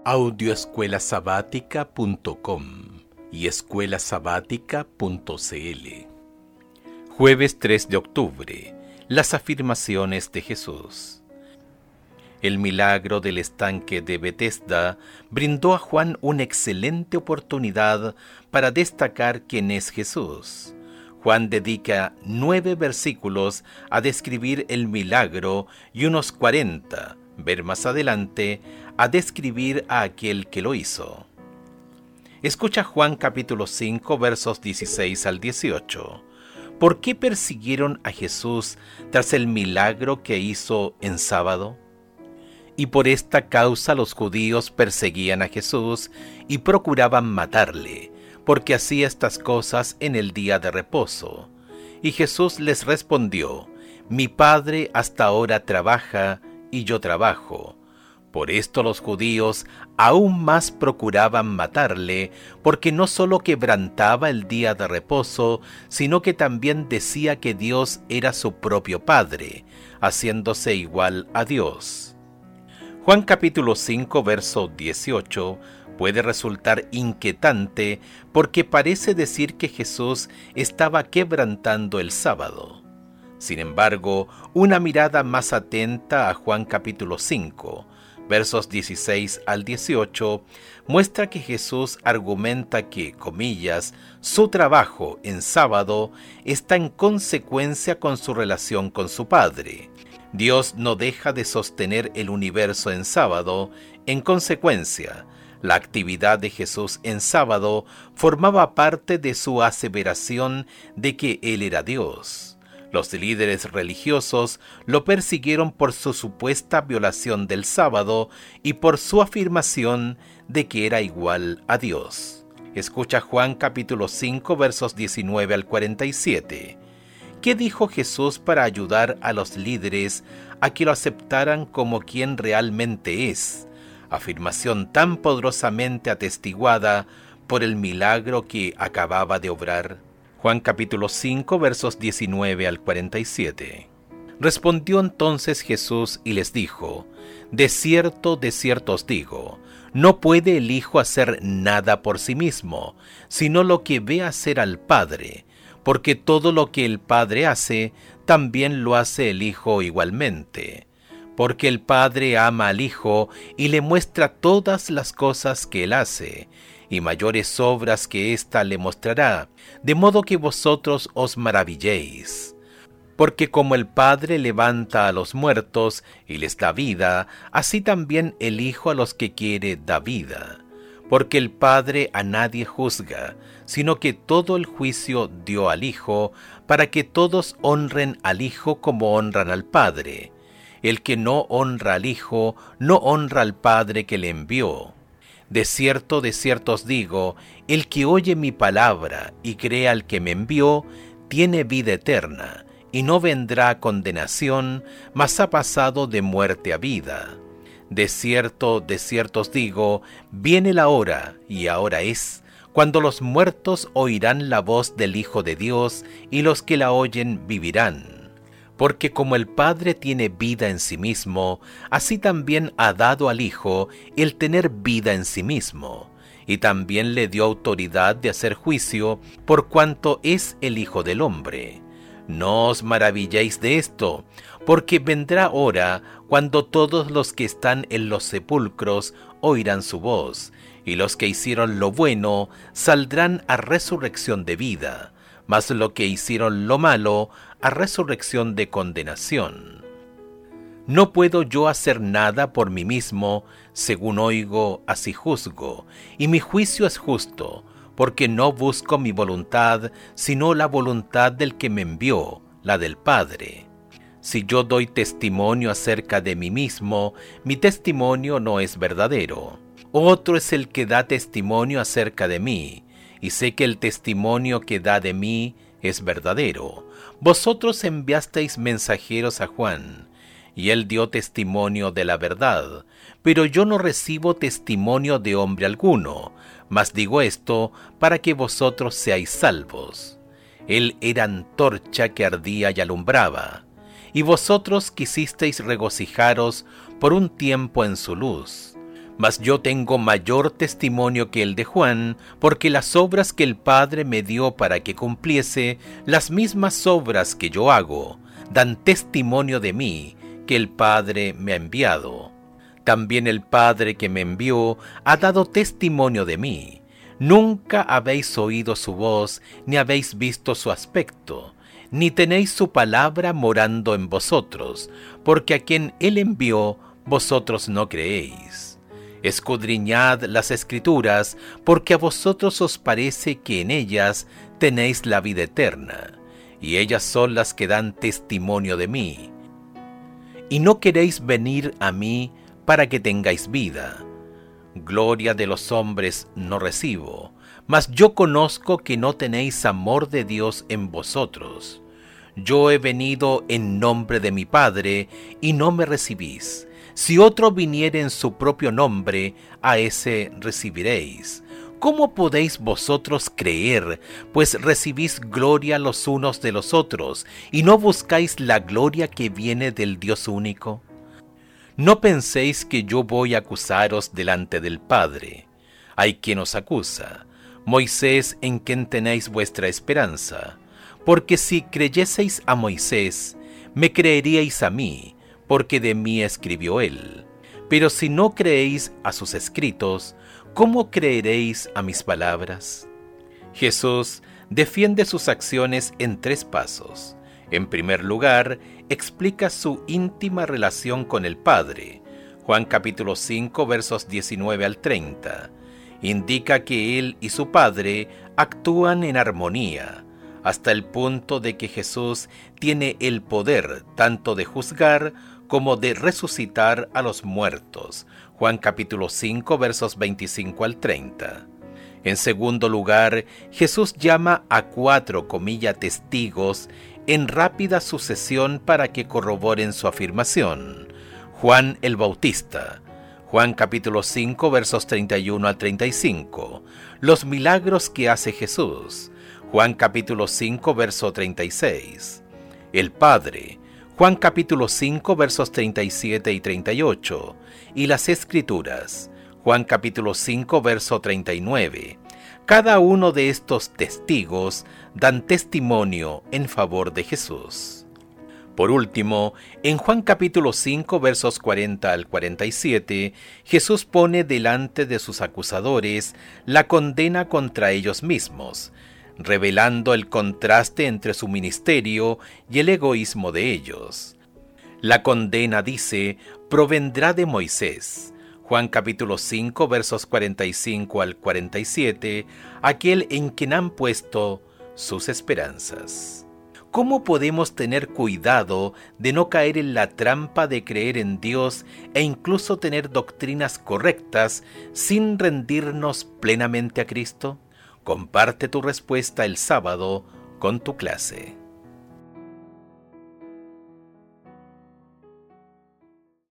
Audioescuelasabática.com y escuelasabática.cl. Jueves 3 de octubre. Las afirmaciones de Jesús. El milagro del estanque de Betesda brindó a Juan una excelente oportunidad para destacar quién es Jesús. Juan dedica 9 versículos a describir el milagro y unos 40, ver más adelante, a describir a aquel que lo hizo. Escucha Juan capítulo 5, versos 16 al 18. ¿Por qué persiguieron a Jesús tras el milagro que hizo en sábado? Y por esta causa los judíos perseguían a Jesús y procuraban matarle, porque hacía estas cosas en el día de reposo. Y Jesús les respondió: Mi Padre hasta ahora trabaja y yo trabajo. Por esto los judíos aún más procuraban matarle, porque no solo quebrantaba el día de reposo, sino que también decía que Dios era su propio Padre, haciéndose igual a Dios. Juan capítulo 5, verso 18 puede resultar inquietante porque parece decir que Jesús estaba quebrantando el sábado. Sin embargo, una mirada más atenta a Juan capítulo 5, versos 16 al 18, muestra que Jesús argumenta que, comillas, su trabajo en sábado está en consecuencia con su relación con su Padre. Dios no deja de sostener el universo en sábado. En consecuencia, la actividad de Jesús en sábado formaba parte de su aseveración de que Él era Dios. Los líderes religiosos lo persiguieron por su supuesta violación del sábado y por su afirmación de que era igual a Dios. Escucha Juan capítulo 5, versos 19 al 47. ¿Qué dijo Jesús para ayudar a los líderes a que lo aceptaran como quien realmente es? Afirmación tan poderosamente atestiguada por el milagro que acababa de obrar. Juan capítulo 5, versos 19 al 47. Respondió entonces Jesús y les dijo: de cierto os digo, no puede el Hijo hacer nada por sí mismo, sino lo que ve hacer al Padre, porque todo lo que el Padre hace, también lo hace el Hijo igualmente. Porque el Padre ama al Hijo y le muestra todas las cosas que Él hace, y mayores obras que ésta le mostrará, de modo que vosotros os maravilléis. Porque como el Padre levanta a los muertos y les da vida, así también el Hijo a los que quiere da vida. Porque el Padre a nadie juzga, sino que todo el juicio dio al Hijo, para que todos honren al Hijo como honran al Padre. El que no honra al Hijo, no honra al Padre que le envió. De cierto os digo, el que oye mi palabra y cree al que me envió, tiene vida eterna, y no vendrá a condenación, mas ha pasado de muerte a vida. De cierto os digo, viene la hora, y ahora es, cuando los muertos oirán la voz del Hijo de Dios, y los que la oyen vivirán. Porque como el Padre tiene vida en sí mismo, así también ha dado al Hijo el tener vida en sí mismo, y también le dio autoridad de hacer juicio, por cuanto es el Hijo del Hombre. No os maravilléis de esto, porque vendrá hora cuando todos los que están en los sepulcros oirán su voz, y los que hicieron lo bueno saldrán a resurrección de vida, mas lo que hicieron lo malo, a resurrección de condenación. No puedo yo hacer nada por mí mismo, según oigo, así juzgo, y mi juicio es justo, porque no busco mi voluntad, sino la voluntad del que me envió, la del Padre. Si yo doy testimonio acerca de mí mismo, mi testimonio no es verdadero. Otro es el que da testimonio acerca de mí, y sé que el testimonio que da de mí es verdadero. Vosotros enviasteis mensajeros a Juan, y él dio testimonio de la verdad, pero yo no recibo testimonio de hombre alguno, mas digo esto para que vosotros seáis salvos. Él era antorcha que ardía y alumbraba, y vosotros quisisteis regocijaros por un tiempo en su luz. Mas yo tengo mayor testimonio que el de Juan, porque las obras que el Padre me dio para que cumpliese, las mismas obras que yo hago, dan testimonio de mí, que el Padre me ha enviado. También el Padre que me envió ha dado testimonio de mí. Nunca habéis oído su voz, ni habéis visto su aspecto, ni tenéis su palabra morando en vosotros, porque a quien él envió, vosotros no creéis. Escudriñad las Escrituras, porque a vosotros os parece que en ellas tenéis la vida eterna, y ellas son las que dan testimonio de mí. Y no queréis venir a mí para que tengáis vida. Gloria de los hombres no recibo, mas yo conozco que no tenéis amor de Dios en vosotros. Yo he venido en nombre de mi Padre, y no me recibís. Si otro viniere en su propio nombre, a ese recibiréis. ¿Cómo podéis vosotros creer, pues recibís gloria los unos de los otros, y no buscáis la gloria que viene del Dios único? No penséis que yo voy a acusaros delante del Padre. Hay quien os acusa, Moisés, en quien tenéis vuestra esperanza. Porque si creyeseis a Moisés, me creeríais a mí, porque de mí escribió él. Pero si no creéis a sus escritos, ¿cómo creeréis a mis palabras? Jesús defiende sus acciones en 3 pasos. En primer lugar, explica su íntima relación con el Padre. Juan capítulo 5, versos 19 al 30. Indica que él y su Padre actúan en armonía, hasta el punto de que Jesús tiene el poder tanto de juzgar como de resucitar a los muertos. Juan capítulo 5, versos 25 al 30. En segundo lugar, Jesús llama a 4 testigos en rápida sucesión para que corroboren su afirmación. Juan el Bautista, Juan capítulo 5, versos 31 al 35. Los milagros que hace Jesús, Juan capítulo 5, verso 36. El Padre, Juan capítulo 5, versos 37 y 38. Y las Escrituras, Juan capítulo 5, verso 39. Cada uno de estos testigos dan testimonio en favor de Jesús. Por último, en Juan capítulo 5, versos 40 al 47, Jesús pone delante de sus acusadores la condena contra ellos mismos, revelando el contraste entre su ministerio y el egoísmo de ellos. La condena, dice, provendrá de Moisés. Juan capítulo 5, versos 45 al 47, aquel en quien han puesto sus esperanzas. ¿Cómo podemos tener cuidado de no caer en la trampa de creer en Dios e incluso tener doctrinas correctas sin rendirnos plenamente a Cristo? Comparte tu respuesta el sábado con tu clase.